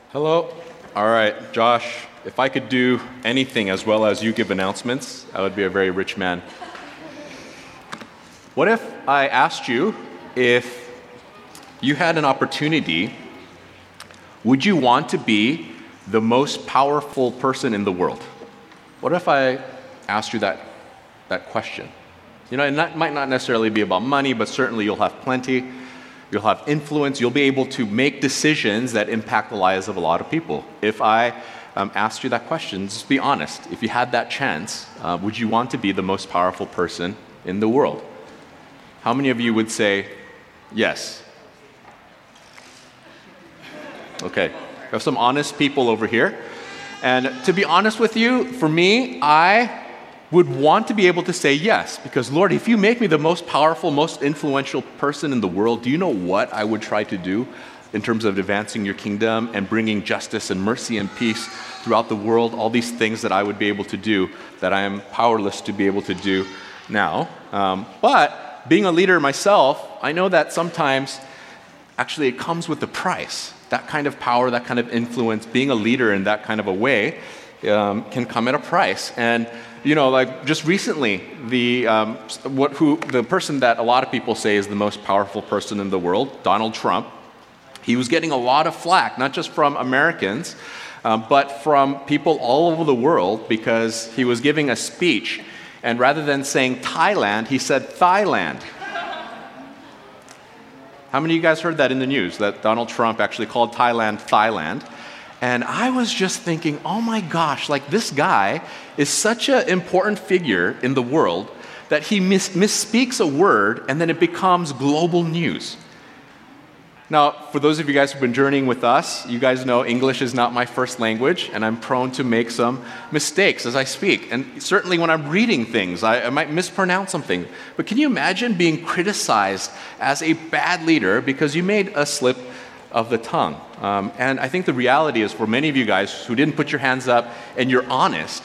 Hello. All right, Josh, if I could do anything as well as you give announcements, I would be a very rich man. What if I asked you if you had an opportunity, would you want to be the most powerful person in the world? What if I asked you that question? You know, and that might not necessarily be about money, but certainly you'll have plenty. You'll have influence. You'll be able to make decisions that impact the lives of a lot of people. If I asked you that question, just be honest. If you had that chance, would you want to be the most powerful person in the world? How many of you would say yes? Okay, we have some honest people over here. And to be honest with you, for me, I would want to be able to say yes, because Lord, if you make me the most powerful, most influential person in the world, do you know what I would try to do in terms of advancing your kingdom and bringing justice and mercy and peace throughout the world, all these things that I would be able to do that I am powerless to be able to do now. But being a leader myself, I know that sometimes actually it comes with a price. That kind of power, that kind of influence, being a leader in that kind of a way can come at a price. And you know, like just recently, the person that a lot of people say is the most powerful person in the world, Donald Trump, he was getting a lot of flack, not just from Americans, but from people all over the world because he was giving a speech, and rather than saying Thailand, he said Thailand. How many of you guys heard that in the news, that Donald Trump actually called Thailand Thailand? And I was just thinking, oh my gosh, like this guy is such an important figure in the world that he misspeaks a word and then it becomes global news. Now, for those of you guys who've been journeying with us, you guys know English is not my first language and I'm prone to make some mistakes as I speak. And certainly when I'm reading things, I might mispronounce something. But can you imagine being criticized as a bad leader because you made a slip of the tongue? And I think the reality is for many of you guys who didn't put your hands up and you're honest,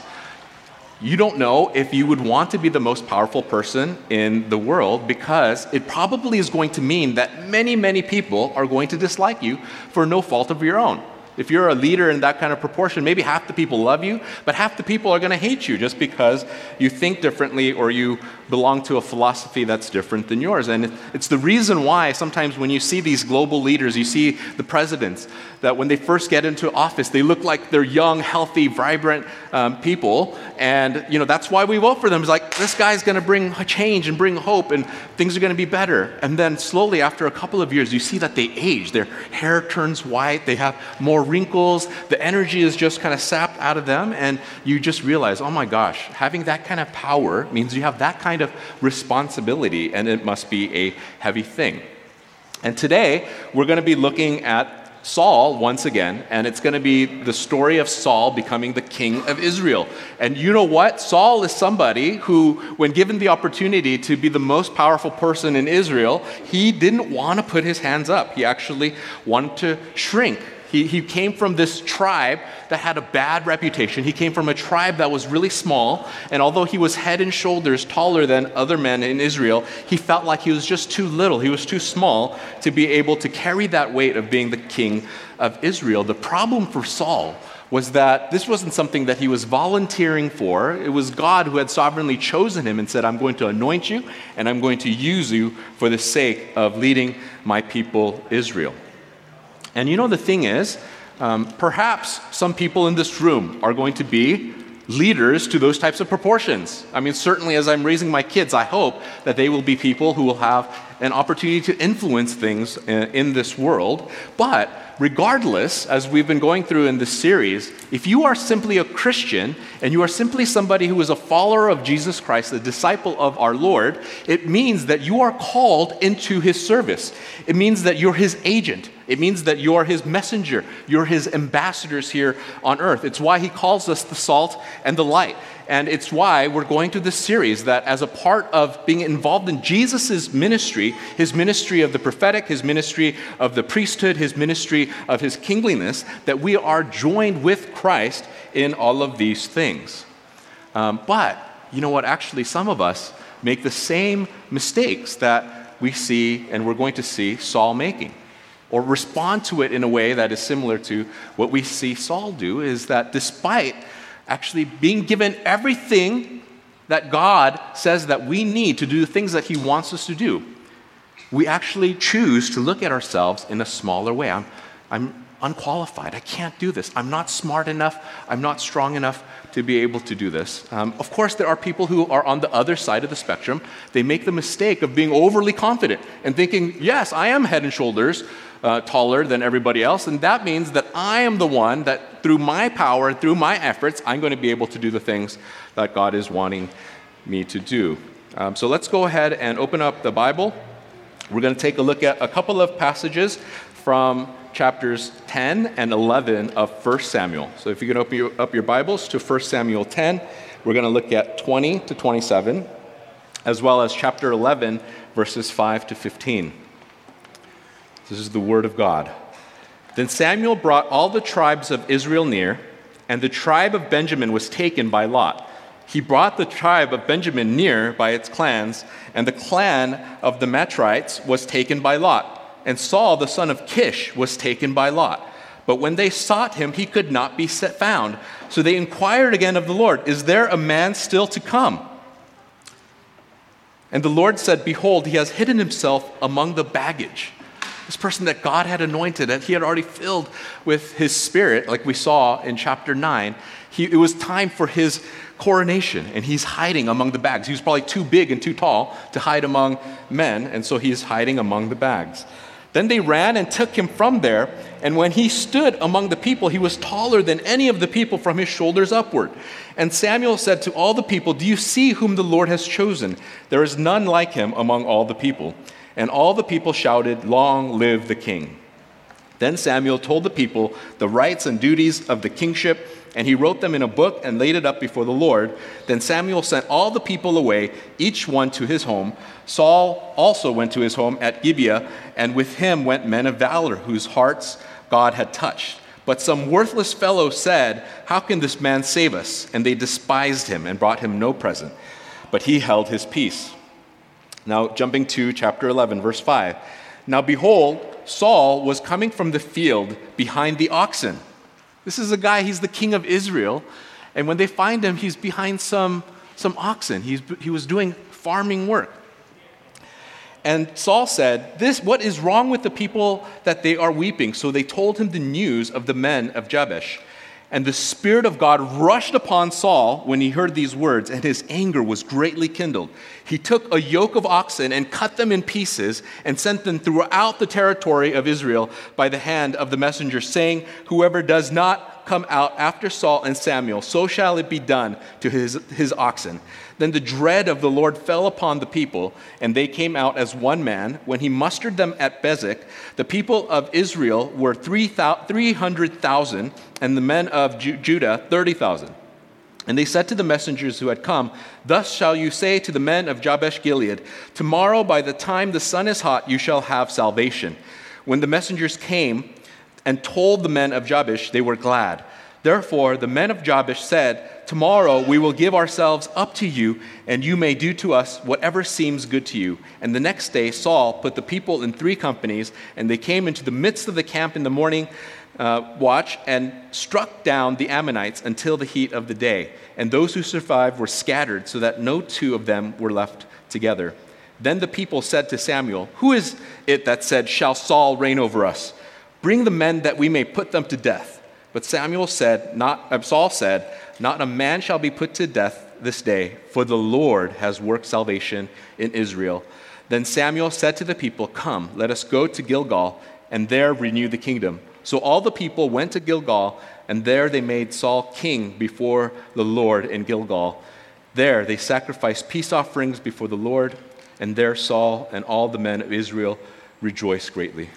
you don't know if you would want to be the most powerful person in the world because it probably is going to mean that many, many people are going to dislike you for no fault of your own. If you're a leader in that kind of proportion, maybe half the people love you, but half the people are going to hate you just because you think differently or you belong to a philosophy that's different than yours. And it's the reason why sometimes when you see these global leaders, you see the presidents, that when they first get into office, they look like they're young, healthy, vibrant people. And you know that's why we vote for them. It's like, this guy's going to bring change and bring hope and things are going to be better. And then slowly after a couple of years, you see that they age. Their hair turns white. They have more wrinkles. The energy is just kind of sapped out of them. And you just realize, oh my gosh, having that kind of power means you have that kind of responsibility, and it must be a heavy thing. And today, we're going to be looking at Saul once again, and it's going to be the story of Saul becoming the king of Israel. And you know what? Saul is somebody who, when given the opportunity to be the most powerful person in Israel, he didn't want to put his hands up. He actually wanted to shrink. He came from this tribe that had a bad reputation. He came from a tribe that was really small, and although he was head and shoulders taller than other men in Israel, he felt like he was just too little. He was too small to be able to carry that weight of being the king of Israel. The problem for Saul was that this wasn't something that he was volunteering for. It was God who had sovereignly chosen him and said, I'm going to anoint you, and I'm going to use you for the sake of leading my people Israel. And you know, the thing is, perhaps some people in this room are going to be leaders to those types of proportions. I mean, certainly as I'm raising my kids, I hope that they will be people who will have an opportunity to influence things in this world. But regardless, as we've been going through in this series, if you are simply a Christian and you are simply somebody who is a follower of Jesus Christ, a disciple of our Lord, it means that you are called into his service. It means that you're his agent. It means that you're his messenger. You're his ambassadors here on earth. It's why he calls us the salt and the light. And it's why we're going through this series, that as a part of being involved in Jesus' ministry, his ministry of the prophetic, his ministry of the priesthood, his ministry of his kingliness, that we are joined with Christ in all of these things. But you know what? Actually, some of us make the same mistakes that we see and we're going to see Saul making. or respond to it in a way that is similar to what we see Saul do, is that despite actually being given everything that God says that we need to do the things that he wants us to do, we actually choose to look at ourselves in a smaller way. I'm unqualified. I can't do this. I'm not smart enough. I'm not strong enough to be able to do this. Of course, there are people who are on the other side of the spectrum. They make the mistake of being overly confident and thinking, yes, I am head and shoulders taller than everybody else, and that means that I am the one that through my power, through my efforts, I'm going to be able to do the things that God is wanting me to do. So let's go ahead and open up the Bible. We're going to take a look at a couple of passages from chapters 10 and 11 of 1 Samuel. So if you can open up your Bibles to 1 Samuel 10, we're going to look at 20 to 27, as well as chapter 11, verses 5 to 15. This is the word of God. Then Samuel brought all the tribes of Israel near, and the tribe of Benjamin was taken by Lot. He brought the tribe of Benjamin near by its clans, and the clan of the Matrites was taken by Lot. And Saul, the son of Kish, was taken by Lot. But when they sought him, he could not be found. So they inquired again of the Lord, "Is there a man still to come?" And the Lord said, "Behold, he has hidden himself among the baggage." This person that God had anointed, that he had already filled with his spirit, like we saw in chapter 9, it was time for his coronation, and he's hiding among the bags. He was probably too big and too tall to hide among men, and so he's hiding among the bags. Then they ran and took him from there, and when he stood among the people, he was taller than any of the people from his shoulders upward. And Samuel said to all the people, "Do you see whom the Lord has chosen? There is none like him among all the people." And all the people shouted, "Long live the king." Then Samuel told the people the rights and duties of the kingship, and he wrote them in a book and laid it up before the Lord. Then Samuel sent all the people away, each one to his home. Saul also went to his home at Gibeah, and with him went men of valor, whose hearts God had touched. But some worthless fellow said, "How can this man save us?" And they despised him and brought him no present. But he held his peace. Now, jumping to chapter 11, verse 5. Now behold, Saul was coming from the field behind the oxen. This is a guy, he's the king of Israel. And when they find him, he's behind some oxen. He was doing farming work. And Saul said, "What is wrong with the people that they are weeping?" So they told him the news of the men of Jabesh. And the Spirit of God rushed upon Saul when he heard these words, and his anger was greatly kindled. He took a yoke of oxen and cut them in pieces and sent them throughout the territory of Israel by the hand of the messenger, saying, "Whoever does not come out after Saul and Samuel, so shall it be done to his oxen." Then the dread of the Lord fell upon the people, and they came out as one man. When he mustered them at Bezek, the people of Israel were 300,000, and the men of Judah 30,000. And they said to the messengers who had come, "Thus shall you say to the men of Jabesh Gilead, tomorrow by the time the sun is hot, you shall have salvation." When the messengers came and told the men of Jabesh, they were glad. Therefore the men of Jabesh said, "Tomorrow we will give ourselves up to you, and you may do to us whatever seems good to you." And the next day Saul put the people in 3 companies, and they came into the midst of the camp in the morning watch and struck down the Ammonites until the heat of the day. And those who survived were scattered, so that no 2 of them were left together. Then the people said to Samuel, "Who is it that said, 'Shall Saul reign over us?' Bring the men that we may put them to death." But Saul said, "Not a man shall be put to death this day, for the Lord has worked salvation in Israel." Then Samuel said to the people, "Come, let us go to Gilgal, and there renew the kingdom." So all the people went to Gilgal, and there they made Saul king before the Lord in Gilgal. There they sacrificed peace offerings before the Lord, and there Saul and all the men of Israel rejoiced greatly.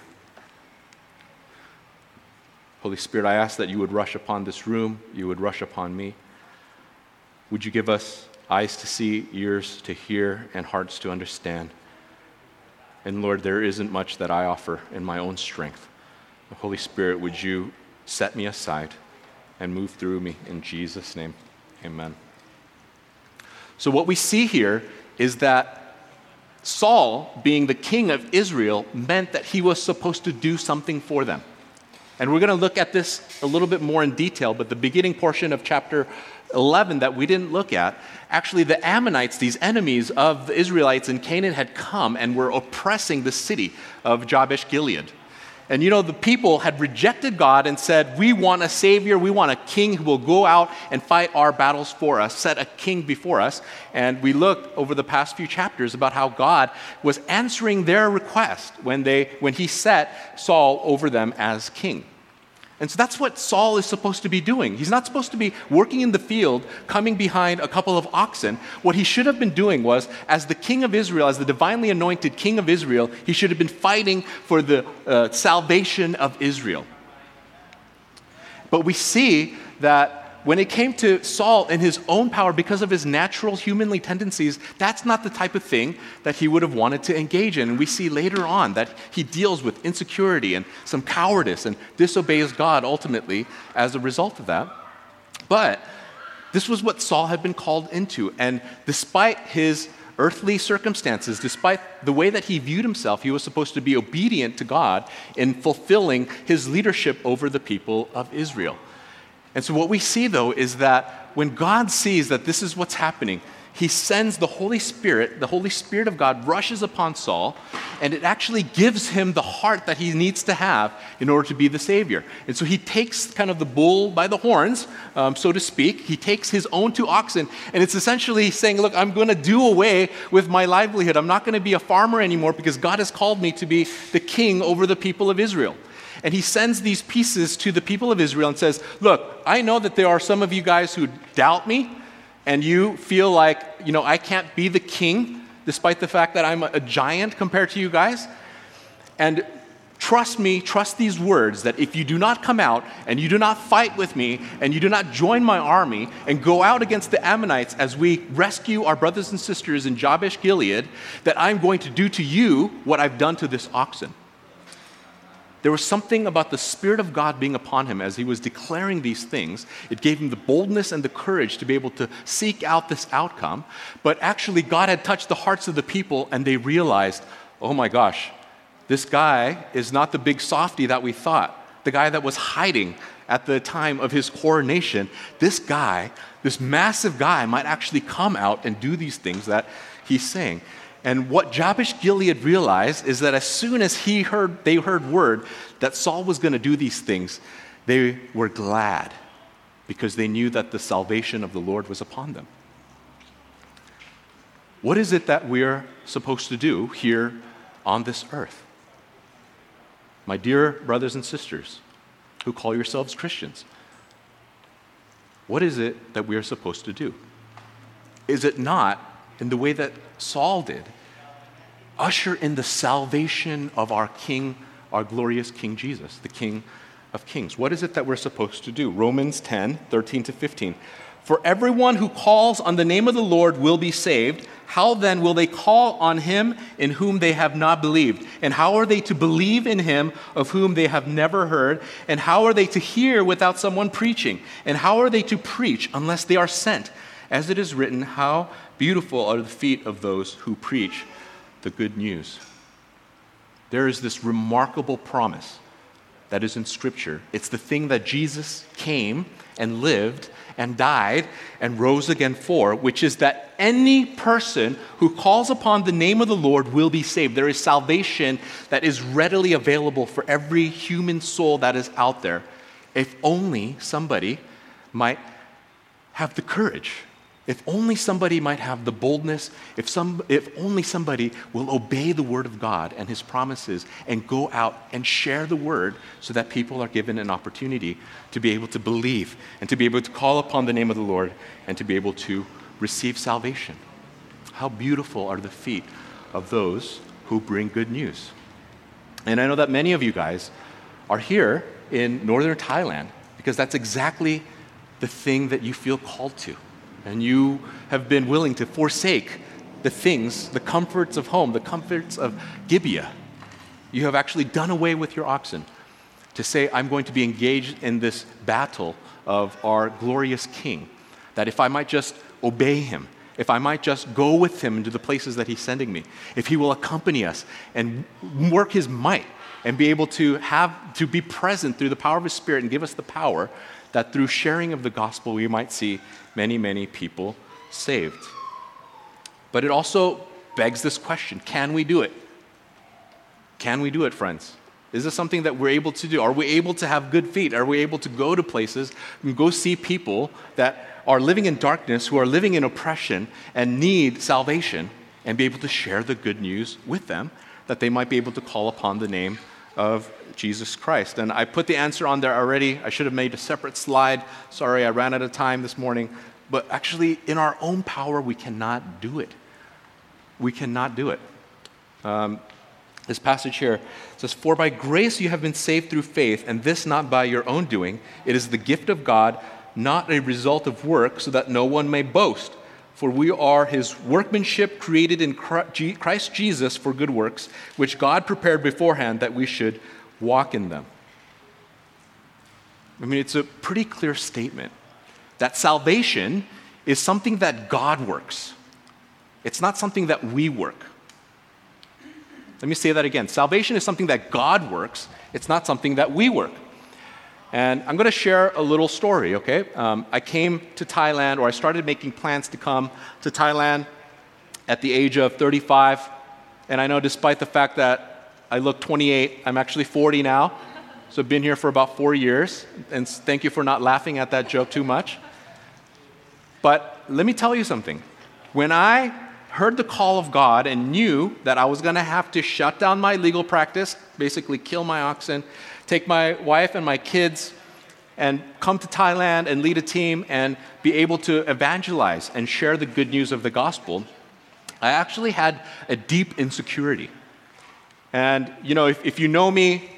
Holy Spirit, I ask that you would rush upon this room, you would rush upon me. Would you give us eyes to see, ears to hear, and hearts to understand? And Lord, there isn't much that I offer in my own strength. Holy Spirit, would you set me aside and move through me in Jesus' name? Amen. So what we see here is that Saul, being the king of Israel, meant that he was supposed to do something for them. And we're going to look at this a little bit more in detail, but the beginning portion of chapter 11 that we didn't look at, actually the Ammonites, these enemies of the Israelites in Canaan, had come and were oppressing the city of Jabesh Gilead. And the people had rejected God and said, we want a savior, we want a king who will go out and fight our battles for us, set a king before us. And we looked over the past few chapters about how God was answering their request when he set Saul over them as king. And so that's what Saul is supposed to be doing. He's not supposed to be working in the field, coming behind a couple of oxen. What he should have been doing was, as the king of Israel, as the divinely anointed king of Israel, he should have been fighting for the salvation of Israel. But we see that when it came to Saul in his own power, because of his natural humanly tendencies, that's not the type of thing that he would have wanted to engage in. And we see later on that he deals with insecurity and some cowardice and disobeys God ultimately as a result of that. But this was what Saul had been called into. And despite his earthly circumstances, despite the way that he viewed himself, he was supposed to be obedient to God in fulfilling his leadership over the people of Israel. And so what we see, though, is that when God sees that this is what's happening, he sends the Holy Spirit of God rushes upon Saul, and it actually gives him the heart that he needs to have in order to be the Savior. And so he takes kind of the bull by the horns, so to speak. He takes his own 2 oxen, and it's essentially saying, look, I'm going to do away with my livelihood. I'm not going to be a farmer anymore because God has called me to be the king over the people of Israel. And he sends these pieces to the people of Israel and says, look, I know that there are some of you guys who doubt me, and you feel like, I can't be the king, despite the fact that I'm a giant compared to you guys. And trust me, trust these words, that if you do not come out, and you do not fight with me, and you do not join my army, and go out against the Ammonites as we rescue our brothers and sisters in Jabesh Gilead, that I'm going to do to you what I've done to this oxen. There was something about the Spirit of God being upon him as he was declaring these things. It gave him the boldness and the courage to be able to seek out this outcome. But actually, God had touched the hearts of the people, and they realized, oh my gosh, this guy is not the big softy that we thought, the guy that was hiding at the time of his coronation. This guy, this massive guy, might actually come out and do these things that he's saying. And what Jabesh Gilead realized is that as soon as they heard word that Saul was going to do these things, they were glad because they knew that the salvation of the Lord was upon them. What is it that we're supposed to do here on this earth? My dear brothers and sisters who call yourselves Christians, what is it that we are supposed to do? Is it not, in the way that Saul did, usher in the salvation of our King, our glorious King Jesus, the King of Kings? What is it that we're supposed to do? Romans 10:13-15. For everyone who calls on the name of the Lord will be saved. How then will they call on him in whom they have not believed? And how are they to believe in him of whom they have never heard? And how are they to hear without someone preaching? And how are they to preach unless they are sent? As it is written, how beautiful are the feet of those who preach the good news. There is this remarkable promise that is in Scripture. It's the thing that Jesus came and lived and died and rose again for, which is that any person who calls upon the name of the Lord will be saved. There is salvation that is readily available for every human soul that is out there, if only somebody might have the courage. If only somebody might have the boldness, if only somebody will obey the word of God and his promises and go out and share the word so that people are given an opportunity to be able to believe and to be able to call upon the name of the Lord and to be able to receive salvation. How beautiful are the feet of those who bring good news. And I know that many of you guys are here in northern Thailand because that's exactly the thing that you feel called to. And you have been willing to forsake the things, the comforts of home, the comforts of Gibeah. You have actually done away with your oxen to say, I'm going to be engaged in this battle of our glorious King, that if I might just obey him if I might just go with him into the places that he's sending me, if he will accompany us and work his might and be able to be present through the power of his Spirit and give us the power that through sharing of the gospel we might see many, many people saved. But it also begs this question, can we do it? Can we do it, friends? Is this something that we're able to do? Are we able to have good feet? Are we able to go to places and go see people that are living in darkness, who are living in oppression and need salvation, and be able to share the good news with them, that they might be able to call upon the name of Jesus Christ? And I put the answer on there already. I should have made a separate slide. Sorry, I ran out of time this morning. But actually, in our own power, we cannot do it. We cannot do it. This passage here says, "For by grace you have been saved through faith, and this not by your own doing. It is the gift of God, not a result of work, so that no one may boast. For we are his workmanship, created in Christ Jesus for good works, which God prepared beforehand that we should walk in them." I mean, it's a pretty clear statement that salvation is something that God works. It's not something that we work. Let me say that again. Salvation is something that God works. It's not something that we work. And I'm going to share a little story, okay? I came to Thailand, or I started making plans to come to Thailand at the age of 35. And I know despite the fact that I look 28, I'm actually 40 now. So I've been here for about 4 years. And thank you for not laughing at that joke too much. But let me tell you something. When I heard the call of God and knew that I was going to have to shut down my legal practice, basically kill my oxen, take my wife and my kids, and come to Thailand and lead a team and be able to evangelize and share the good news of the gospel, I actually had a deep insecurity. And, you know, if you know me,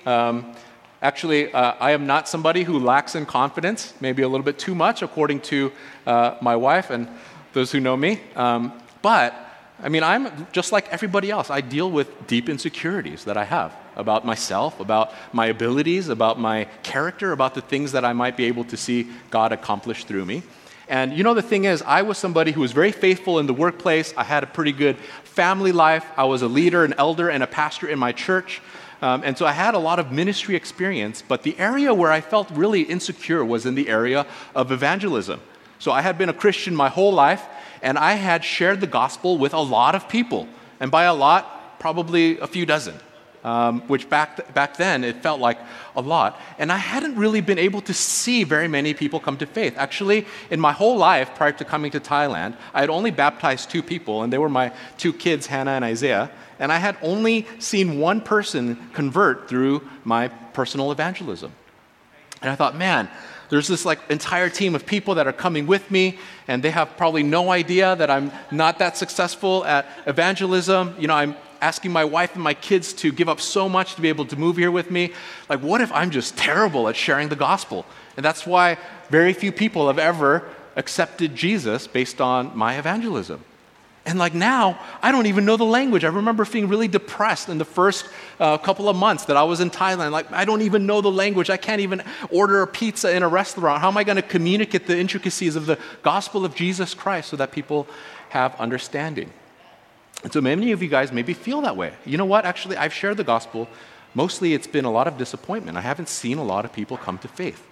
I am not somebody who lacks in confidence, maybe a little bit too much, according to my wife and those who know me. But, I mean, I'm just like everybody else. I deal with deep insecurities that I have about myself, about my abilities, about my character, about the things that I might be able to see God accomplish through me. And you know, the thing is, I was somebody who was very faithful in the workplace. I had a pretty good family life. I was a leader, an elder, and a pastor in my church. And so I had a lot of ministry experience. But the area where I felt really insecure was in the area of evangelism. So I had been a Christian my whole life, and I had shared the gospel with a lot of people. And by a lot, probably a few dozen, which back then, it felt like a lot. And I hadn't really been able to see very many people come to faith. Actually, in my whole life, prior to coming to Thailand, I had only baptized 2 people, and they were my 2 kids, Hannah and Isaiah. And I had only seen one person convert through my personal evangelism. And I thought, man, there's this like entire team of people that are coming with me, and they have probably no idea that I'm not that successful at evangelism. You know, I'm asking my wife and my kids to give up so much to be able to move here with me. Like, what if I'm just terrible at sharing the gospel? And that's why very few people have ever accepted Jesus based on my evangelism. And like now, I don't even know the language. I remember feeling really depressed in the first couple of months that I was in Thailand. Like, I don't even know the language. I can't even order a pizza in a restaurant. How am I going to communicate the intricacies of the gospel of Jesus Christ so that people have understanding? And so many of you guys maybe feel that way. You know what? Actually, I've shared the gospel. Mostly it's been a lot of disappointment. I haven't seen a lot of people come to faith.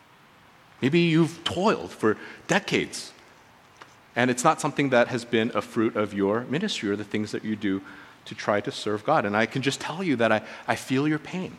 Maybe you've toiled for decades, and it's not something that has been a fruit of your ministry or the things that you do to try to serve God. And I can just tell you that I feel your pain.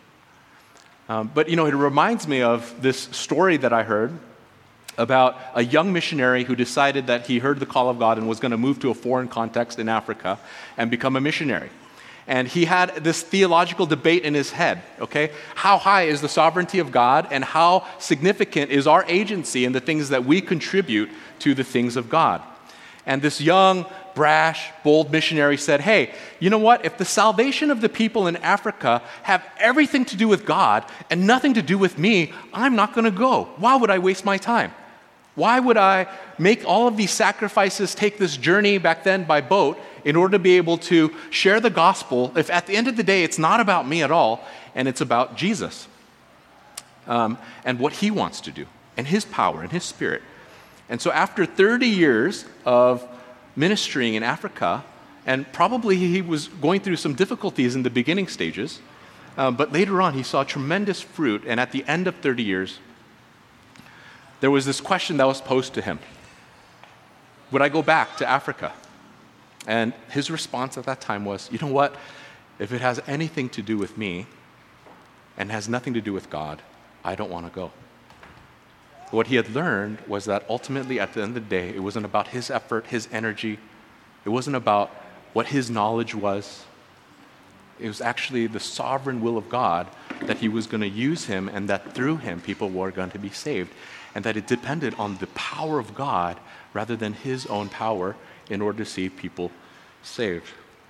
But, you know, it reminds me of this story that I heard about a young missionary who decided that he heard the call of God and was going to move to a foreign context in Africa and become a missionary. And he had this theological debate in his head, okay? How high is the sovereignty of God, and how significant is our agency in the things that we contribute to the things of God? And this young, brash, bold missionary said, hey, you know what? If the salvation of the people in Africa have everything to do with God and nothing to do with me, I'm not going to go. Why would I waste my time? Why would I make all of these sacrifices, take this journey back then by boat in order to be able to share the gospel if at the end of the day it's not about me at all and it's about Jesus and what he wants to do and his power and his spirit? And so after 30 years of ministering in Africa, and probably he was going through some difficulties in the beginning stages, but later on he saw tremendous fruit, and at the end of 30 years, there was this question that was posed to him. Would I go back to Africa? And his response at that time was, you know what? If it has anything to do with me and has nothing to do with God, I don't want to go. What he had learned was that ultimately at the end of the day, it wasn't about his effort, his energy. It wasn't about what his knowledge was. It was actually the sovereign will of God that he was going to use him, and that through him people were going to be saved, and that it depended on the power of God rather than his own power in order to see people saved.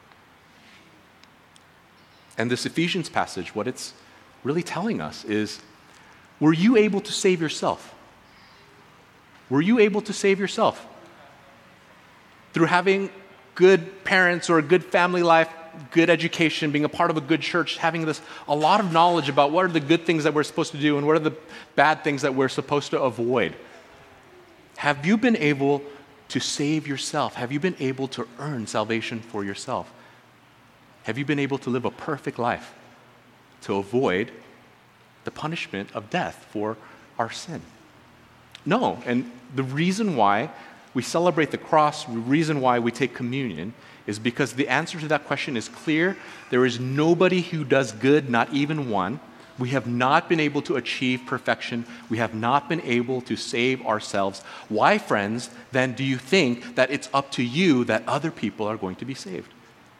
And this Ephesians passage, what it's really telling us is, were you able to save yourself? Were you able to save yourself? Through having good parents or a good family life, good education, being a part of a good church, having a lot of knowledge about what are the good things that we're supposed to do and what are the bad things that we're supposed to avoid. Have you been able to save yourself? Have you been able to earn salvation for yourself? Have you been able to live a perfect life to avoid the punishment of death for our sin? No, and the reason why we celebrate the cross, the reason why we take communion, is because the answer to that question is clear. There is nobody who does good, not even one. We have not been able to achieve perfection. We have not been able to save ourselves. Why, friends, then do you think that it's up to you that other people are going to be saved?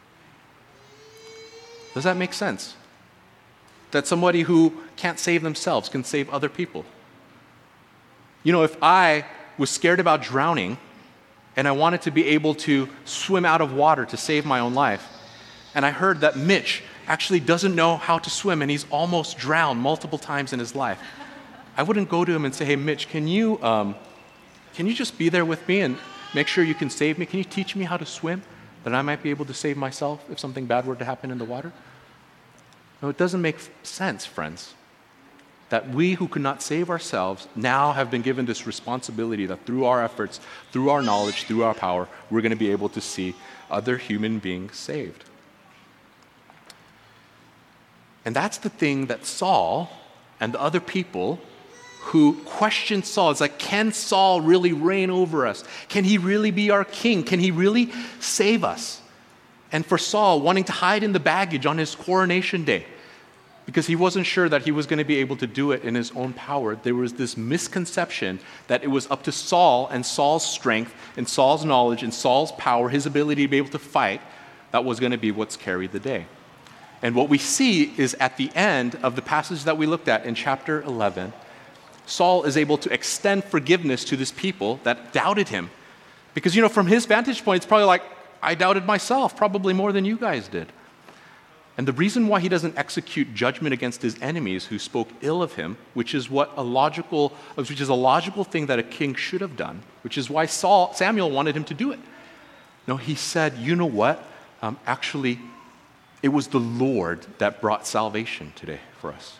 Does that make sense? That somebody who can't save themselves can save other people? You know, if I was scared about drowning and I wanted to be able to swim out of water to save my own life, and I heard that Mitch actually doesn't know how to swim and he's almost drowned multiple times in his life, I wouldn't go to him and say, hey, Mitch, can you just be there with me and make sure you can save me? Can you teach me how to swim, that I might be able to save myself if something bad were to happen in the water? No, it doesn't make sense, friends, that we who could not save ourselves now have been given this responsibility that through our efforts, through our knowledge, through our power, we're going to be able to see other human beings saved. And that's the thing that Saul and the other people who questioned Saul, it's like, can Saul really reign over us? Can he really be our king? Can he really save us? And for Saul, wanting to hide in the baggage on his coronation day, because he wasn't sure that he was going to be able to do it in his own power, there was this misconception that it was up to Saul and Saul's strength and Saul's knowledge and Saul's power, his ability to be able to fight, that was going to be what's carried the day. And what we see is at the end of the passage that we looked at in chapter 11, Saul is able to extend forgiveness to this people that doubted him. Because, from his vantage point, it's probably like, I doubted myself, probably more than you guys did. And the reason why he doesn't execute judgment against his enemies who spoke ill of him, which is a logical thing that a king should have done, which is why Samuel wanted him to do it. No, he said, you know what? Actually, it was the Lord that brought salvation today for us.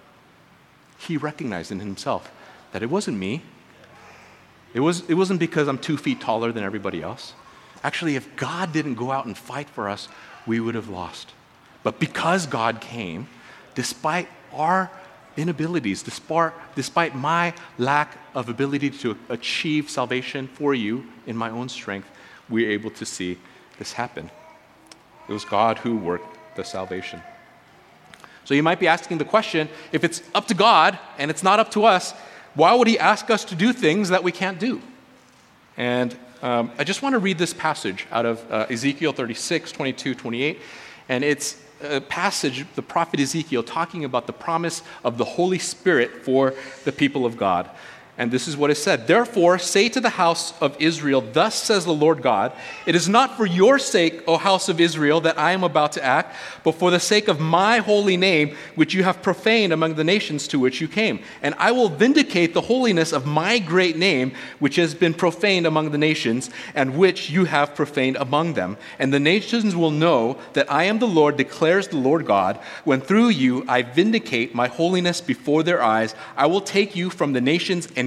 He recognized in himself that it wasn't me. It wasn't because I'm 2 feet taller than everybody else. Actually, if God didn't go out and fight for us, we would have lost. But because God came, despite our inabilities, despite my lack of ability to achieve salvation for you in my own strength, we were able to see this happen. It was God who worked the salvation. So you might be asking the question, if it's up to God and it's not up to us, why would he ask us to do things that we can't do? And I just want to read this passage out of Ezekiel 36, 22, 28. And it's a passage, the prophet Ezekiel, talking about the promise of the Holy Spirit for the people of God. And this is what is said. Therefore, say to the house of Israel, thus says the Lord God, it is not for your sake, O house of Israel, that I am about to act, but for the sake of my holy name, which you have profaned among the nations to which you came. And I will vindicate the holiness of my great name, which has been profaned among the nations, and which you have profaned among them. And the nations will know that I am the Lord, declares the Lord God, when through you I vindicate my holiness before their eyes. I will take you from the nations and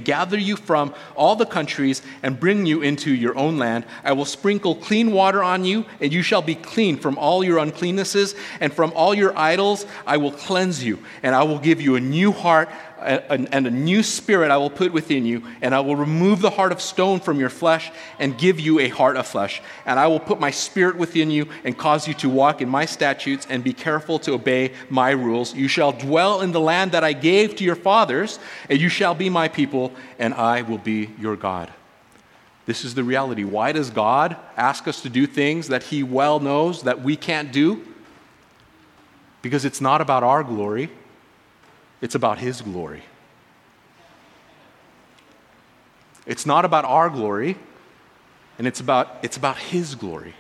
and gather you from all the countries and bring you into your own land. I will sprinkle clean water on you, and you shall be clean from all your uncleannesses, and from all your idols I will cleanse you, and I will give you a new heart and a new spirit I will put within you, and I will remove the heart of stone from your flesh and give you a heart of flesh. And I will put my spirit within you and cause you to walk in my statutes and be careful to obey my rules. You shall dwell in the land that I gave to your fathers, and you shall be my people, and I will be your God. This is the reality. Why does God ask us to do things that he well knows that we can't do? Because it's not about our glory. It's about his glory. It's not about our glory, and it's about his glory.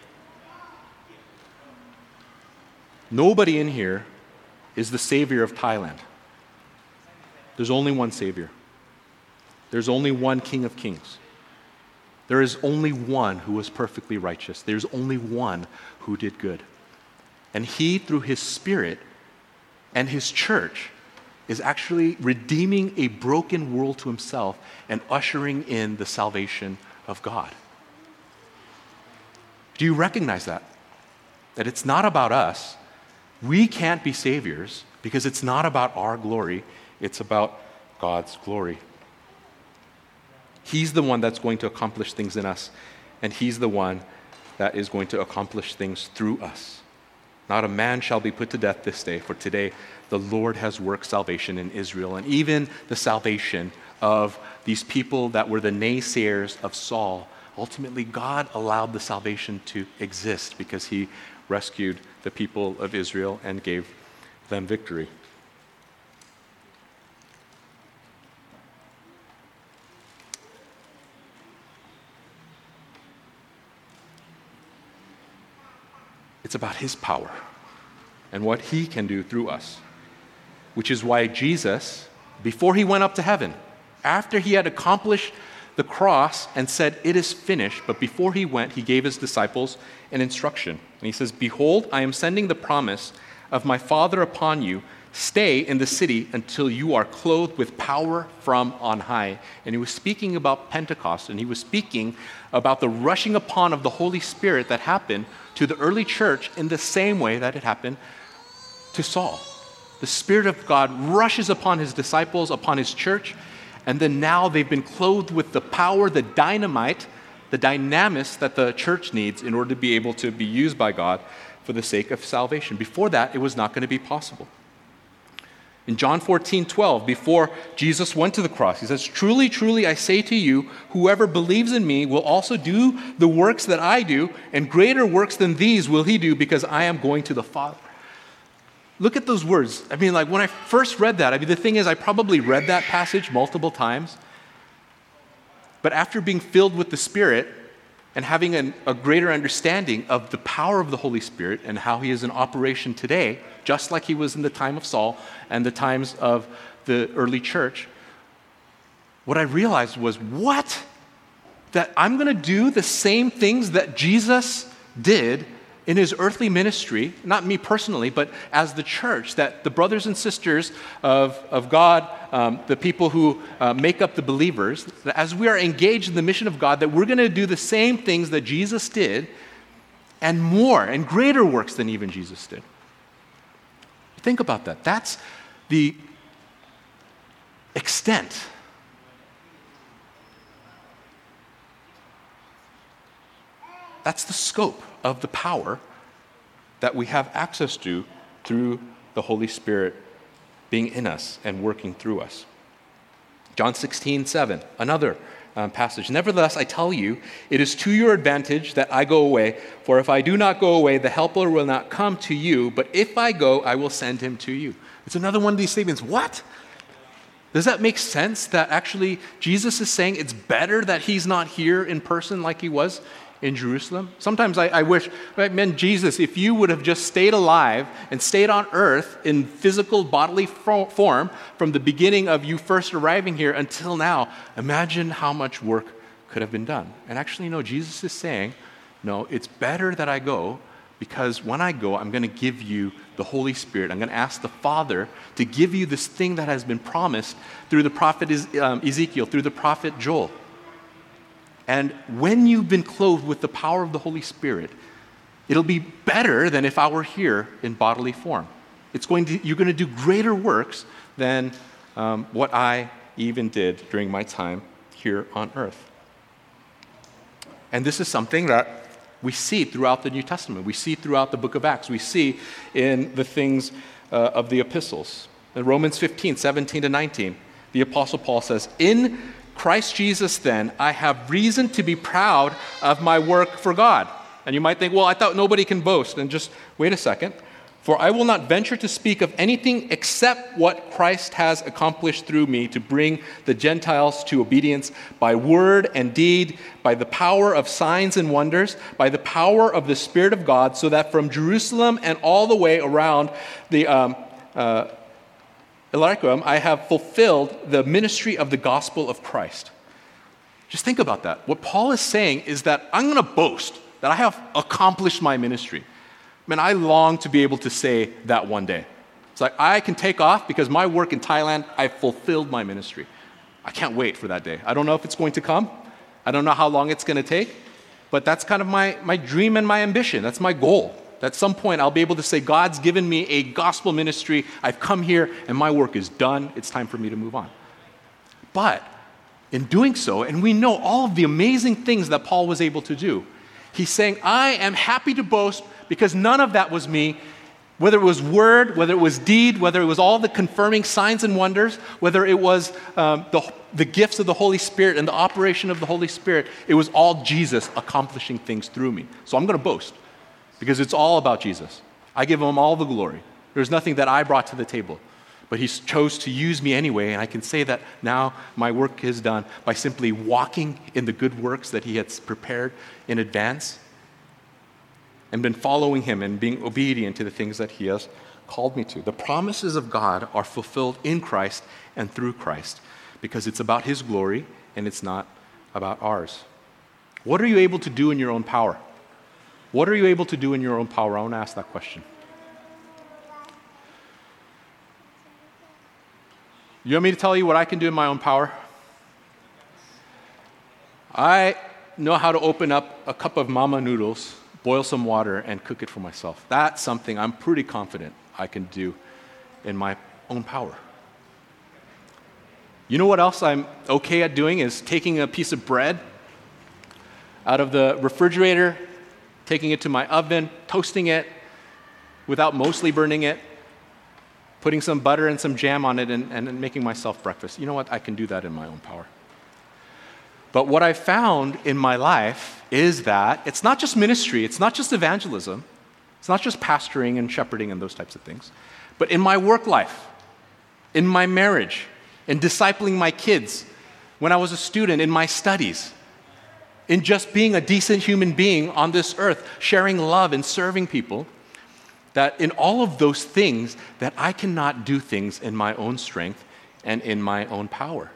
Nobody in here is the savior of Thailand. There's only one savior. There's only one King of Kings. There is only one who was perfectly righteous. There's only one who did good. And he, through his Spirit and his church, is actually redeeming a broken world to himself and ushering in the salvation of God. Do you recognize that? That it's not about us. We can't be saviors because it's not about our glory. It's about God's glory. He's the one that's going to accomplish things in us, and he's the one that is going to accomplish things through us. Not a man shall be put to death this day, for today the Lord has worked salvation in Israel, and even the salvation of these people that were the naysayers of Saul. Ultimately, God allowed the salvation to exist because he rescued the people of Israel and gave them victory. It's about his power and what he can do through us, which is why Jesus, before he went up to heaven, after he had accomplished the cross and said, "It is finished," but before he went, he gave his disciples an instruction. And he says, "Behold, I am sending the promise of my Father upon you. Stay in the city until you are clothed with power from on high." And he was speaking about Pentecost, and he was speaking about the rushing upon of the Holy Spirit that happened to the early church in the same way that it happened to Saul. The Spirit of God rushes upon his disciples, upon his church, and then now they've been clothed with the power, the dynamite, the dynamis that the church needs in order to be able to be used by God for the sake of salvation. Before that, it was not going to be possible. In John 14:12, before Jesus went to the cross, he says, "Truly, truly, I say to you, whoever believes in me will also do the works that I do, and greater works than these will he do, because I am going to the Father." Look at those words. I mean, like when I first read that, the thing is, I probably read that passage multiple times. But after being filled with the Spirit and having a greater understanding of the power of the Holy Spirit and how he is in operation today, just like he was in the time of Saul and the times of the early church, what I realized was, what? That I'm going to do the same things that Jesus did in his earthly ministry, not me personally, but as the church, that the brothers and sisters of God, the people who make up the believers, that as we are engaged in the mission of God, that we're going to do the same things that Jesus did, and more, and greater works than even Jesus did. Think about that. That's the extent. That's the scope of the power that we have access to through the Holy Spirit being in us and working through us. John 16:7, another passage. "Nevertheless, I tell you, it is to your advantage that I go away. For if I do not go away, the Helper will not come to you. But if I go, I will send him to you." It's another one of these statements. What? Does that make sense that actually Jesus is saying it's better that he's not here in person like he was in Jerusalem? Sometimes I wish, man, Jesus, if you would have just stayed alive and stayed on earth in physical bodily form from the beginning of you first arriving here until now, imagine how much work could have been done. And actually, no, Jesus is saying, no, it's better that I go because when I go, I'm going to give you the Holy Spirit. I'm going to ask the Father to give you this thing that has been promised through the prophet Ezekiel, through the prophet Joel. And when you've been clothed with the power of the Holy Spirit, it'll be better than if I were here in bodily form. You're going to do greater works than what I even did during my time here on earth. And this is something that we see throughout the New Testament. We see throughout the book of Acts. We see in the things of the epistles. In Romans 15, 17 to 19, the Apostle Paul says, "In Christ Jesus, then, I have reason to be proud of my work for God." And you might think, well, I thought nobody can boast. And just wait a second. "For I will not venture to speak of anything except what Christ has accomplished through me to bring the Gentiles to obedience by word and deed, by the power of signs and wonders, by the power of the Spirit of God, so that from Jerusalem and all the way around the Illyricum, I have fulfilled the ministry of the gospel of Christ." Just think about that. What Paul is saying is that I'm going to boast that I have accomplished my ministry. Man, I long to be able to say that one day. It's like I can take off because my work in Thailand, I fulfilled my ministry. I can't wait for that day. I don't know if it's going to come. I don't know how long it's going to take. But that's kind of my dream and my ambition. That's my goal. At some point, I'll be able to say, God's given me a gospel ministry. I've come here and my work is done. It's time for me to move on. But in doing so, and we know all of the amazing things that Paul was able to do, he's saying, I am happy to boast because none of that was me, whether it was word, whether it was deed, whether it was all the confirming signs and wonders, whether it was the gifts of the Holy Spirit and the operation of the Holy Spirit, it was all Jesus accomplishing things through me. So I'm going to boast because it's all about Jesus. I give him all the glory. There's nothing that I brought to the table, but he chose to use me anyway, and I can say that now my work is done by simply walking in the good works that he had prepared in advance and been following him and being obedient to the things that he has called me to. The promises of God are fulfilled in Christ and through Christ because it's about his glory and it's not about ours. What are you able to do in your own power? What are you able to do in your own power? I want to ask that question. You want me to tell you what I can do in my own power? I know how to open up a cup of mama noodles, boil some water, and cook it for myself. That's something I'm pretty confident I can do in my own power. You know what else I'm okay at doing is taking a piece of bread out of the refrigerator, taking it to my oven, toasting it without mostly burning it, putting some butter and some jam on it and making myself breakfast. You know what? I can do that in my own power. But what I found in my life is that it's not just ministry, it's not just evangelism, it's not just pastoring and shepherding and those types of things, but in my work life, in my marriage, in discipling my kids, when I was a student, in my studies, in just being a decent human being on this earth, sharing love and serving people, that in all of those things that I cannot do things in my own strength and in my own power.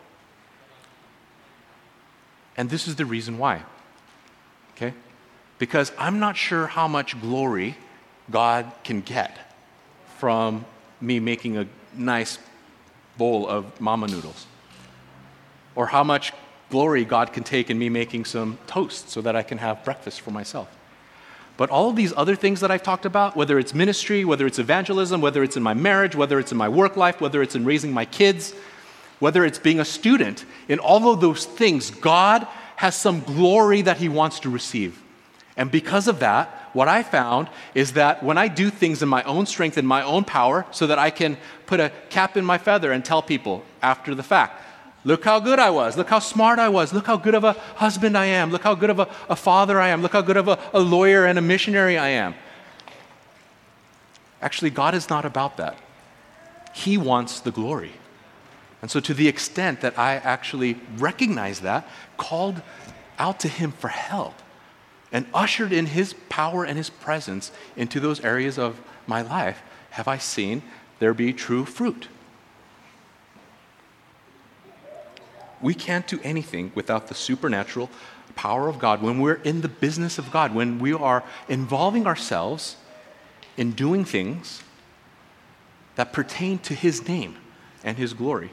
And this is the reason why, okay? Because I'm not sure how much glory God can get from me making a nice bowl of mama noodles, or how much glory God can take in me making some toast so that I can have breakfast for myself. But all of these other things that I've talked about, whether it's ministry, whether it's evangelism, whether it's in my marriage, whether it's in my work life, whether it's in raising my kids, whether it's being a student, in all of those things, God has some glory that he wants to receive. And because of that, what I found is that when I do things in my own strength and my own power so that I can put a cap in my feather and tell people after the fact, look how good I was, look how smart I was, look how good of a husband I am, look how good of a father I am, look how good of a lawyer and a missionary I am. Actually, God is not about that. He wants the glory. And so to the extent that I actually recognize that, called out to him for help, and ushered in his power and his presence into those areas of my life, have I seen there be true fruit. We can't do anything without the supernatural power of God when we're in the business of God, when we are involving ourselves in doing things that pertain to His name and His glory.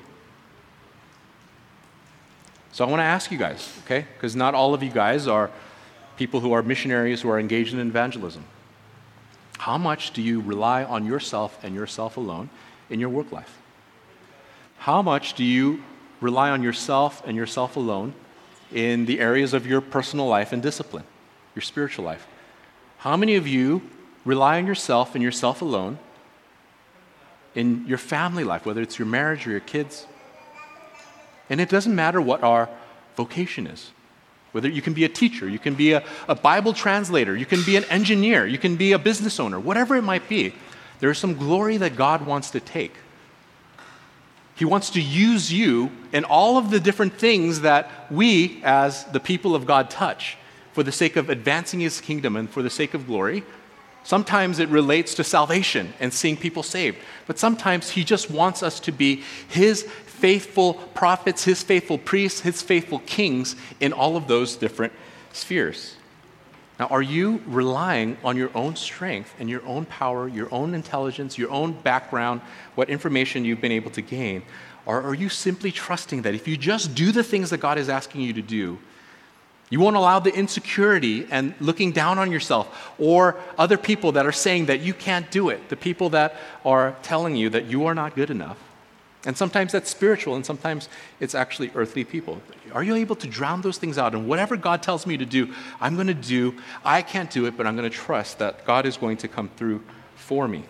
So I want to ask you guys, okay? Because not all of you guys are people who are missionaries who are engaged in evangelism. How much do you rely on yourself and yourself alone in your work life? How much do you rely on yourself and yourself alone in the areas of your personal life and discipline, your spiritual life? How many of you rely on yourself and yourself alone in your family life, whether it's your marriage or your kids? And it doesn't matter what our vocation is. Whether you can be a teacher, you can be a Bible translator, you can be an engineer, you can be a business owner, whatever it might be, there is some glory that God wants to take. He wants to use you in all of the different things that we, as the people of God, touch for the sake of advancing His kingdom and for the sake of glory. Sometimes it relates to salvation and seeing people saved. But sometimes He just wants us to be His faithful prophets, His faithful priests, His faithful kings in all of those different spheres. Now, are you relying on your own strength and your own power, your own intelligence, your own background, what information you've been able to gain? Or are you simply trusting that if you just do the things that God is asking you to do, you won't allow the insecurity and looking down on yourself or other people that are saying that you can't do it, the people that are telling you that you are not good enough? And sometimes that's spiritual, and sometimes it's actually earthly people. Are you able to drown those things out? And whatever God tells me to do, I'm going to do. I can't do it, but I'm going to trust that God is going to come through for me.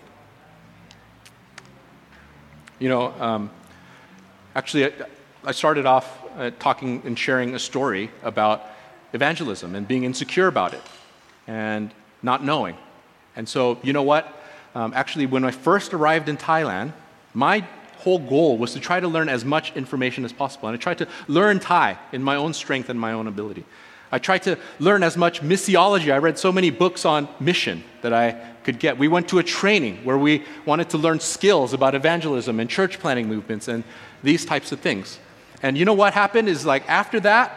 You know, actually, I started off talking and sharing a story about evangelism and being insecure about it and not knowing. And so, you know what? Actually, when I first arrived in Thailand, my whole goal was to try to learn as much information as possible. And I tried to learn Thai in my own strength and my own ability. I tried to learn as much missiology. I read so many books on mission that I could get. We went to a training where we wanted to learn skills about evangelism and church planting movements and these types of things. And you know what happened is, like, after that,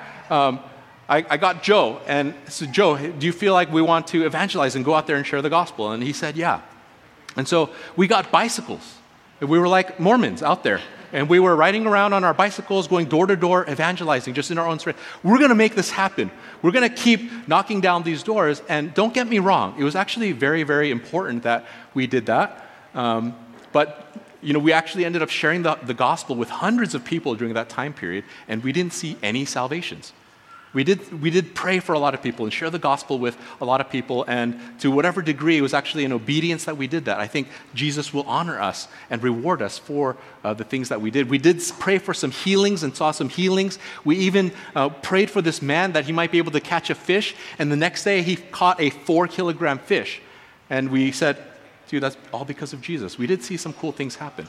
I got Joe, and I said, Joe, do you feel like we want to evangelize and go out there and share the gospel? And he said, yeah. And so we got bicycles. We were like Mormons out there, and we were riding around on our bicycles, going door to door, evangelizing just in our own strength. We're going to make this happen. We're going to keep knocking down these doors. And don't get me wrong, it was actually very, very important that we did that. But you know, we actually ended up sharing the gospel with hundreds of people during that time period, and we didn't see any salvations. We did pray for a lot of people and share the gospel with a lot of people, and to whatever degree, it was actually in obedience that we did that. I think Jesus will honor us and reward us for the things that we did. We did pray for some healings and saw some healings. We even prayed for this man that he might be able to catch a fish, and the next day he caught a 4-kilogram fish. And we said, dude, that's all because of Jesus. We did see some cool things happen.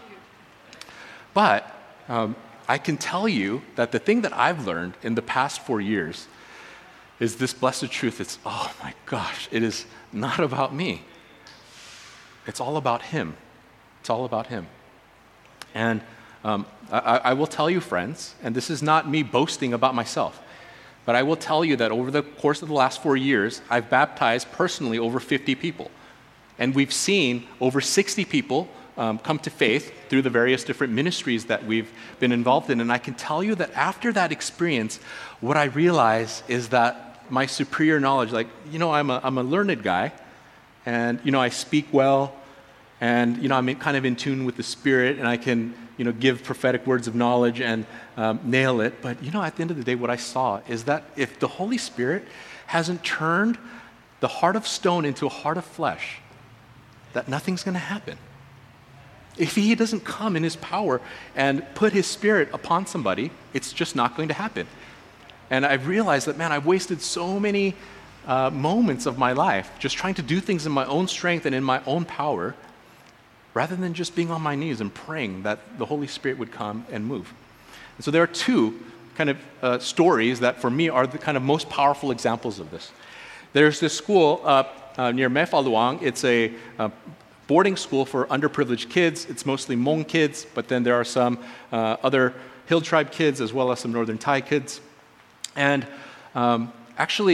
But I can tell you that the thing that I've learned in the past 4 years is this blessed truth. It's, oh my gosh, it is not about me. It's all about Him. It's all about Him. And I will tell you, friends, and this is not me boasting about myself, but I will tell you that over the course of the last 4 years, I've baptized personally over 50 people. And we've seen over 60 people come to faith through the various different ministries that we've been involved in. And I can tell you that after that experience, what I realize is that my superior knowledge, like, you know, I'm a learned guy, and, you know, I speak well, and, you know, I'm kind of in tune with the Spirit, and I can, you know, give prophetic words of knowledge and nail it. But, you know, at the end of the day, what I saw is that if the Holy Spirit hasn't turned the heart of stone into a heart of flesh, that nothing's going to happen. If He doesn't come in His power and put His Spirit upon somebody, it's just not going to happen. And I've realized that, man, I've wasted so many moments of my life just trying to do things in my own strength and in my own power, rather than just being on my knees and praying that the Holy Spirit would come and move. And so there are two kind of stories that for me are the kind of most powerful examples of this. There's this school near Mae Fah Luang. It's a boarding school for underprivileged kids. It's mostly Hmong kids, but then there are some other Hill Tribe kids as well as some Northern Thai kids. And actually,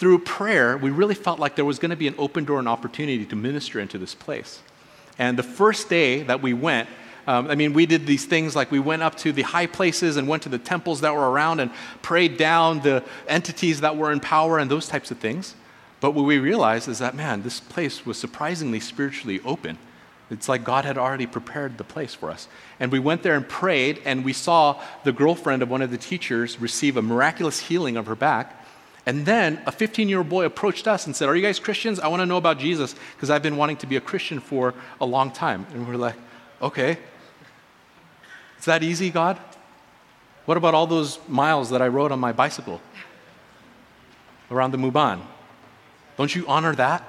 through prayer, we really felt like there was going to be an open door and opportunity to minister into this place. And the first day that we went, we did these things like we went up to the high places and went to the temples that were around and prayed down the entities that were in power and those types of things. But what we realized is that, man, this place was surprisingly spiritually open. It's like God had already prepared the place for us. And we went there and prayed, and we saw the girlfriend of one of the teachers receive a miraculous healing of her back. And then a 15-year-old boy approached us and said, "Are you guys Christians? I want to know about Jesus because I've been wanting to be a Christian for a long time." And we're like, okay. It's that easy, God? What about all those miles that I rode on my bicycle around the Mubaan? Don't you honor that?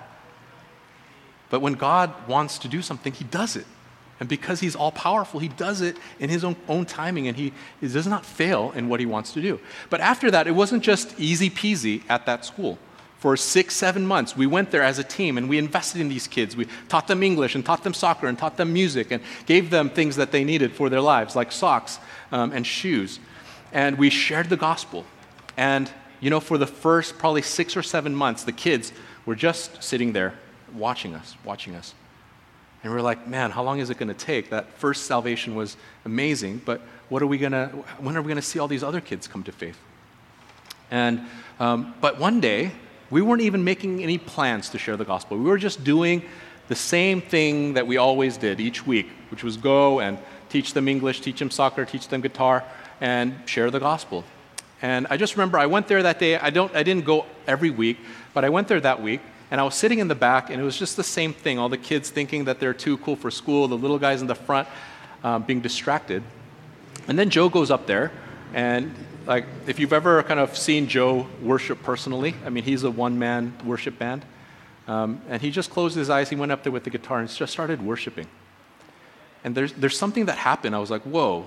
But when God wants to do something, he does it. And because he's all-powerful, he does it in his own timing, and he does not fail in what he wants to do. But after that, it wasn't just easy peasy at that school. For 6-7 months, we went there as a team, and we invested in these kids. We taught them English, and taught them soccer, and taught them music, and gave them things that they needed for their lives, like socks and shoes. And we shared the gospel. And, for the first probably 6 or 7 months, the kids were just sitting there watching us. And we were like, man, how long is it going to take? That first salvation was amazing, but when are we going to see all these other kids come to faith? And but one day, we weren't even making any plans to share the gospel. We were just doing the same thing that we always did each week, which was go and teach them English, teach them soccer, teach them guitar, and share the gospel. And I just remember I went there that day. I didn't go every week, but I went there that week. And I was sitting in the back, and it was just the same thing. All the kids thinking that they're too cool for school, the little guys in the front being distracted. And then Joe goes up there, and like if you've ever kind of seen Joe worship personally, he's a one-man worship band. And he just closed his eyes, he went up there with the guitar and just started worshiping. And there's something that happened. I was like, whoa,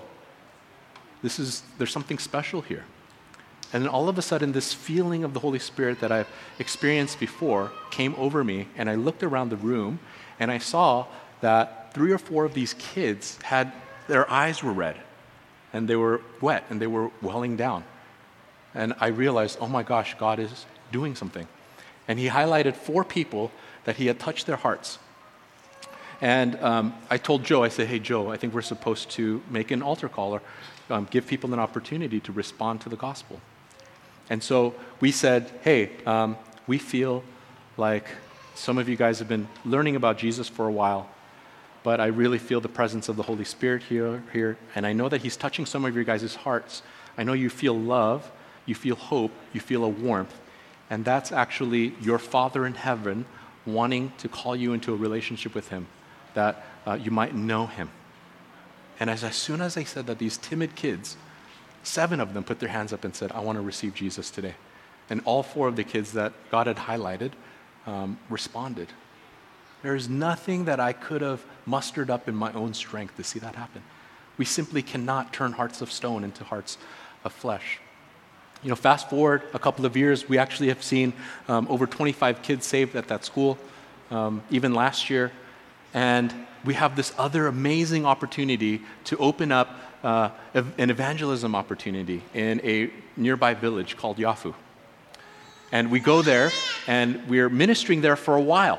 there's something special here. And then all of a sudden, this feeling of the Holy Spirit that I've experienced before came over me, and I looked around the room, and I saw that 3 or 4 of these kids their eyes were red, and they were wet, and they were welling down. And I realized, oh my gosh, God is doing something. And he highlighted 4 people that he had touched their hearts. And I told Joe, I said, "Hey, Joe, I think we're supposed to make an altar call or give people an opportunity to respond to the gospel." And so we said, hey, we feel like some of you guys have been learning about Jesus for a while, but I really feel the presence of the Holy Spirit here, and I know that he's touching some of your guys' hearts. I know you feel love, you feel hope, you feel a warmth, and that's actually your Father in heaven wanting to call you into a relationship with him, that you might know him. And as soon as I said that, these timid kids, 7 of them put their hands up and said, "I want to receive Jesus today." And all 4 of the kids that God had highlighted responded. There's nothing that I could have mustered up in my own strength to see that happen. We simply cannot turn hearts of stone into hearts of flesh. Fast forward a couple of years, we actually have seen over 25 kids saved at that school, even last year. And we have this other amazing opportunity to open up an evangelism opportunity in a nearby village called Yafu. And we go there, and we're ministering there for a while.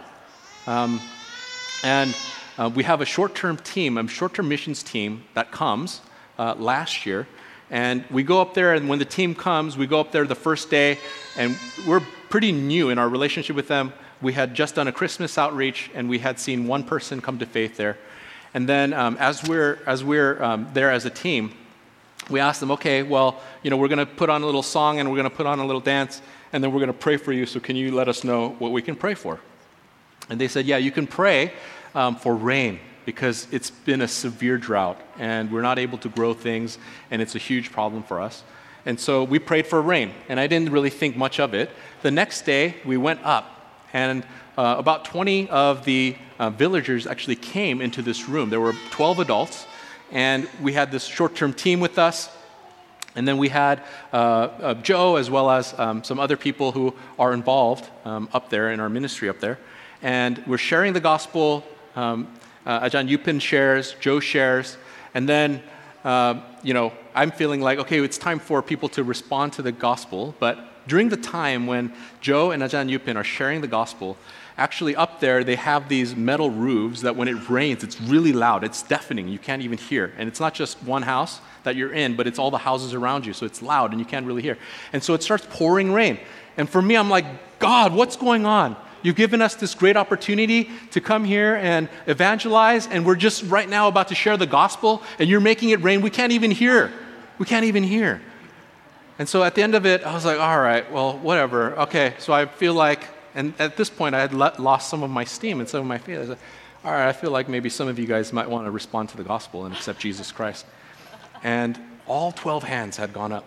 We have a short-term missions team that comes last year. And we go up there, and when the team comes, we go up there the first day, and we're pretty new in our relationship with them. We had just done a Christmas outreach, and we had seen 1 person come to faith there. And then as we're there as a team, we asked them, okay, well, we're going to put on a little song, and we're going to put on a little dance, and then we're going to pray for you, so can you let us know what we can pray for? And they said, yeah, you can pray for rain, because it's been a severe drought, and we're not able to grow things, and it's a huge problem for us. And so we prayed for rain, and I didn't really think much of it. The next day, we went up, and about 20 of the villagers actually came into this room. There were 12 adults, and we had this short-term team with us. And then we had Joe, as well as some other people who are involved up there in our ministry up there. And we're sharing the gospel. Ajahn Yupin shares, Joe shares, and then I'm feeling like, okay, it's time for people to respond to the gospel. But during the time when Joe and Ajahn Yupin are sharing the gospel, actually up there they have these metal roofs that when it rains, it's really loud. It's deafening. You can't even hear. And it's not just one house that you're in, but it's all the houses around you. So it's loud and you can't really hear. And so it starts pouring rain. And for me, I'm like, God, what's going on? You've given us this great opportunity to come here and evangelize, and we're just right now about to share the gospel, and you're making it rain. We can't even hear. We can't even hear. And so at the end of it, I was like, all right, well, whatever. Okay, so I feel like, and at this point, I had lost some of my steam and some of my feelings. All right, I feel like maybe some of you guys might want to respond to the gospel and accept Jesus Christ. And all 12 hands had gone up.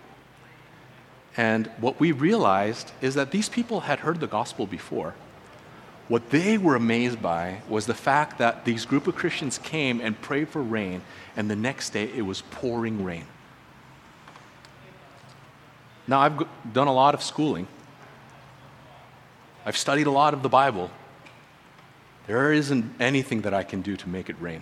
And what we realized is that these people had heard the gospel before. What they were amazed by was the fact that these group of Christians came and prayed for rain, and the next day it was pouring rain. Now, I've done a lot of schooling. I've studied a lot of the Bible. There isn't anything that I can do to make it rain.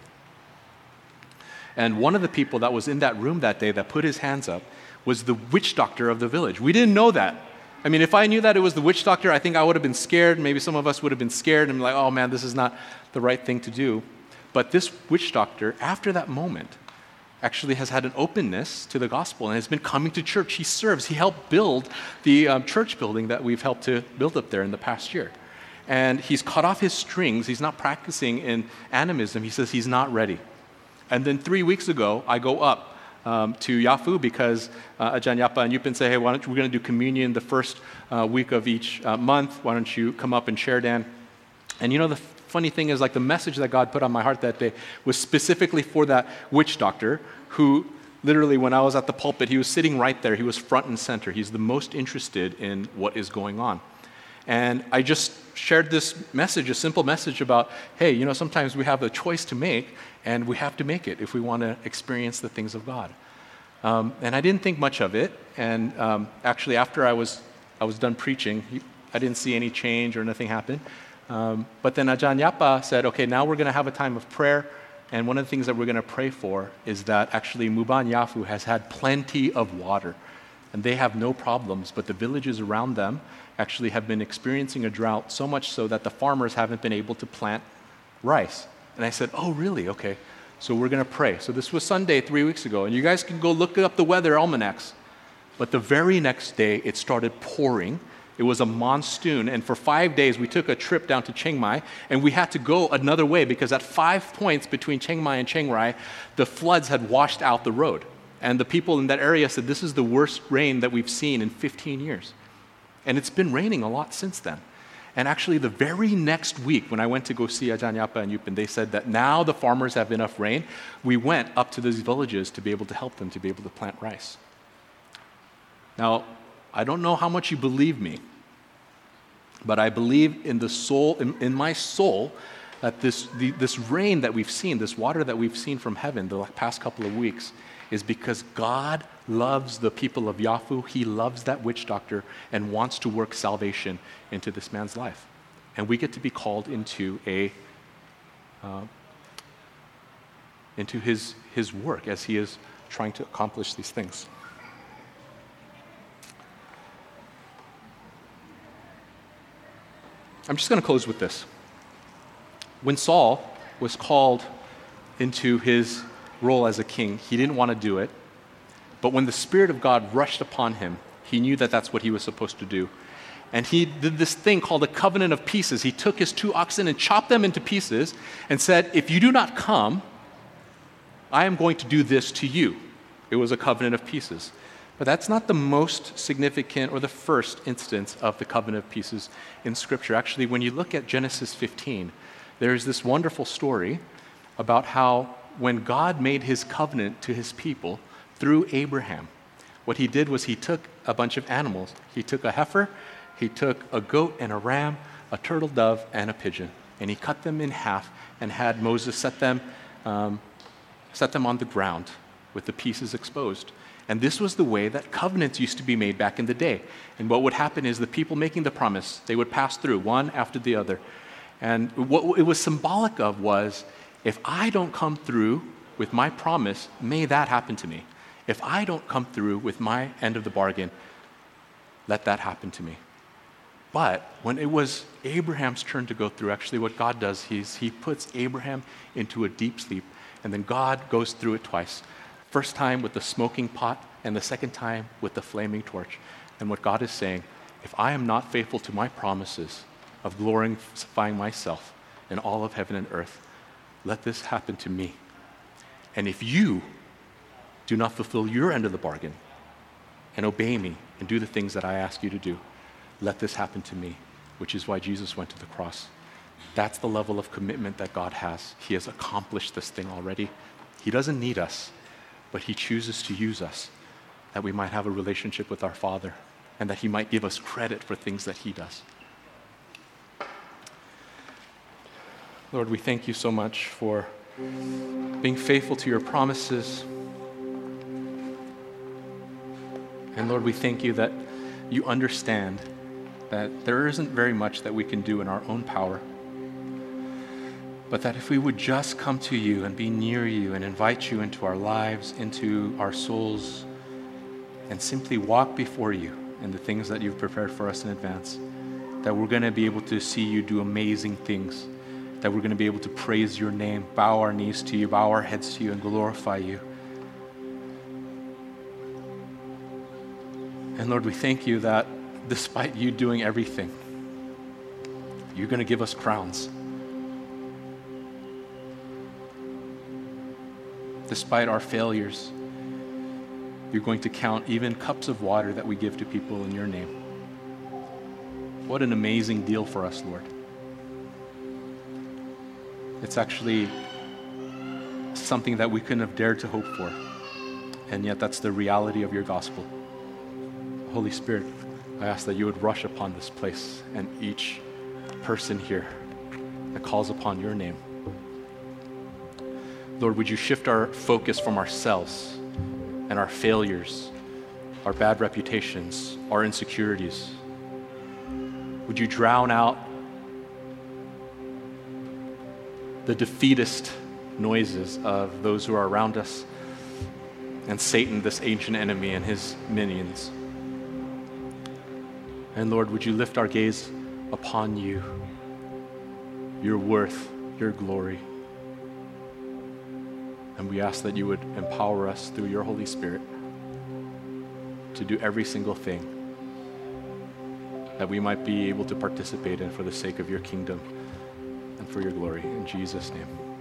And one of the people that was in that room that day that put his hands up was the witch doctor of the village. We didn't know that. I mean, if I knew that it was the witch doctor, I think I would have been scared. Maybe some of us would have been scared and be like, oh man, this is not the right thing to do. But this witch doctor, after that moment, actually has had an openness to the gospel and has been coming to church. He serves. He helped build the church building that we've helped to build up there in the past year. And he's cut off his strings. He's not practicing in animism. He says he's not ready. And then 3 weeks ago, I go up to Yafu because Ajahn Yapa and Yupin say, hey, we're going to do communion the first week of each month. Why don't you come up and share, Dan? And the funny thing is, like, the message that God put on my heart that day was specifically for that witch doctor who literally, when I was at the pulpit, he was sitting right there. He was front and center. He's the most interested in what is going on. And I just shared this message, a simple message about, hey, sometimes we have a choice to make, and we have to make it if we want to experience the things of God. And I didn't think much of it. And actually, after I was done preaching, I didn't see any change or nothing happen. But then Ajahn Yapa said, okay, now we're going to have a time of prayer. And one of the things that we're going to pray for is that actually Muban Yafu has had plenty of water. And they have no problems, but the villages around them actually have been experiencing a drought, so much so that the farmers haven't been able to plant rice. And I said, oh, really? Okay. So we're going to pray. So this was Sunday 3 weeks ago, and you guys can go look up the weather almanacs. But the very next day, it started pouring. It was a monsoon, and for 5 days, we took a trip down to Chiang Mai, and we had to go another way because at 5 points between Chiang Mai and Chiang Rai, the floods had washed out the road. And the people in that area said, this is the worst rain that we've seen in 15 years. And it's been raining a lot since then. And actually, the very next week, when I went to go see Ajahn Yapa and Yupin, they said that now the farmers have enough rain. We went up to these villages to be able to help them to be able to plant rice. Now, I don't know how much you believe me, but I believe in the soul, in my soul, that this rain that we've seen, this water that we've seen from heaven the past couple of weeks, is because God loves the people of Yafu. He loves that witch doctor and wants to work salvation into this man's life. And we get to be called into his work as he is trying to accomplish these things. I'm just going to close with this. When Saul was called into his role as a king, he didn't want to do it. But when the Spirit of God rushed upon him, he knew that that's what he was supposed to do. And he did this thing called a covenant of pieces. He took his 2 oxen and chopped them into pieces and said, if you do not come, I am going to do this to you. It was a covenant of pieces. But that's not the most significant or the first instance of the covenant of pieces in Scripture. Actually, when you look at Genesis 15, there's this wonderful story about how when God made his covenant to his people through Abraham, what he did was he took a bunch of animals. He took a heifer, he took a goat and a ram, a turtle dove, and a pigeon. And he cut them in half and had Moses set them on the ground with the pieces exposed. And this was the way that covenants used to be made back in the day. And what would happen is the people making the promise, they would pass through one after the other. And what it was symbolic of was, if I don't come through with my promise, may that happen to me. If I don't come through with my end of the bargain, let that happen to me. But when it was Abraham's turn to go through, actually what God does is he puts Abraham into a deep sleep, and then God goes through it twice. First time with the smoking pot, and the second time with the flaming torch. And what God is saying, if I am not faithful to my promises of glorifying myself in all of heaven and earth, let this happen to me. And if you do not fulfill your end of the bargain and obey me and do the things that I ask you to do, let this happen to me, which is why Jesus went to the cross. That's the level of commitment that God has. He has accomplished this thing already. He doesn't need us, but he chooses to use us that we might have a relationship with our Father and that he might give us credit for things that he does. Lord, we thank you so much for being faithful to your promises. And Lord, we thank you that you understand that there isn't very much that we can do in our own power, but that if we would just come to you and be near you and invite you into our lives, into our souls, and simply walk before you in the things that you've prepared for us in advance, that we're going to be able to see you do amazing things, that we're going to be able to praise your name, bow our knees to you, bow our heads to you, and glorify you. And Lord, we thank you that despite you doing everything, you're going to give us crowns. Despite our failures, you're going to count even cups of water that we give to people in your name. What an amazing deal for us, Lord. It's actually something that we couldn't have dared to hope for, and yet that's the reality of your gospel. Holy Spirit, I ask that you would rush upon this place and each person here that calls upon your name. Lord, would you shift our focus from ourselves and our failures, our bad reputations, our insecurities? Would you drown out the defeatist noises of those who are around us and Satan, this ancient enemy, and his minions? And Lord, would you lift our gaze upon you, your worth, your glory? And we ask that you would empower us through your Holy Spirit to do every single thing that we might be able to participate in for the sake of your kingdom and for your glory. In Jesus' name.